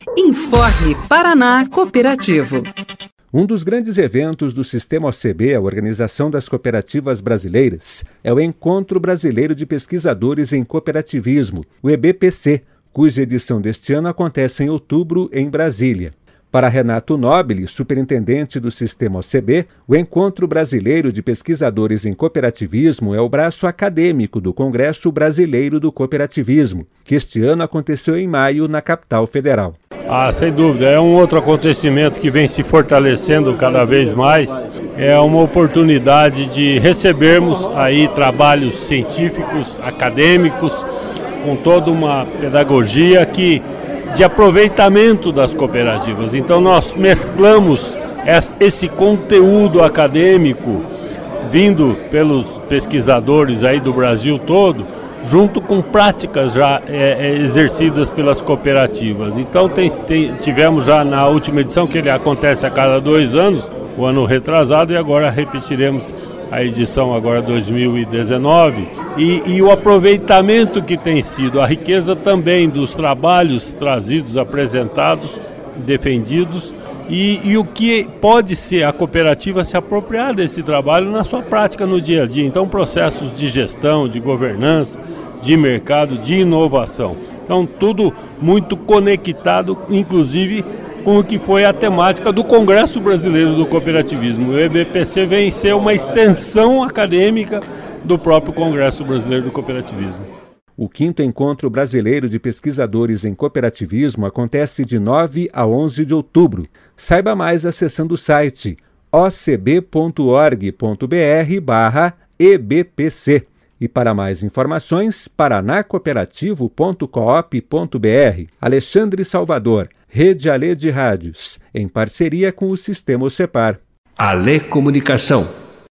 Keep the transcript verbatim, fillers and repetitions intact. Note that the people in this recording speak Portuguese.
Informe Paraná Cooperativo. Um dos grandes eventos do Sistema O C B, a Organização das Cooperativas Brasileiras, é o Encontro Brasileiro de Pesquisadores em Cooperativismo, o E B P C, cuja edição deste ano acontece em outubro em Brasília. Para Renato Nobile, superintendente do Sistema O C B, o Encontro Brasileiro de Pesquisadores em Cooperativismo é o braço acadêmico do Congresso Brasileiro do Cooperativismo, que este ano aconteceu em maio na capital federal. Ah, sem dúvida, é um outro acontecimento que vem se fortalecendo cada vez mais. É uma oportunidade de recebermos aí trabalhos científicos, acadêmicos, com toda uma pedagogia que de aproveitamento das cooperativas. Então nós mesclamos esse conteúdo acadêmico vindo pelos pesquisadores aí do Brasil todo, junto com práticas já é, exercidas pelas cooperativas. Então tem, tem, tivemos já na última edição, que ele acontece a cada dois anos, o ano retrasado, e agora repetiremos a edição agora dois mil e dezenove, e, e o aproveitamento que tem sido, a riqueza também dos trabalhos trazidos, apresentados, defendidos, e, e o que pode ser a cooperativa se apropriar desse trabalho na sua prática no dia a dia. Então, processos de gestão, de governança, de mercado, de inovação. Então, tudo muito conectado, inclusive com o que foi a temática do Congresso Brasileiro do Cooperativismo. O E B P C vem ser uma extensão acadêmica do próprio Congresso Brasileiro do Cooperativismo. O quinto Encontro Brasileiro de Pesquisadores em Cooperativismo acontece de nove a onze de outubro. Saiba mais acessando o site o c b ponto org ponto b r barra E B P C. E para mais informações, paranacooperativo ponto coop ponto b r. Alexandre Salvador, Rede Alê de Rádios, em parceria com o Sistema O C E P A R. Alê Comunicação.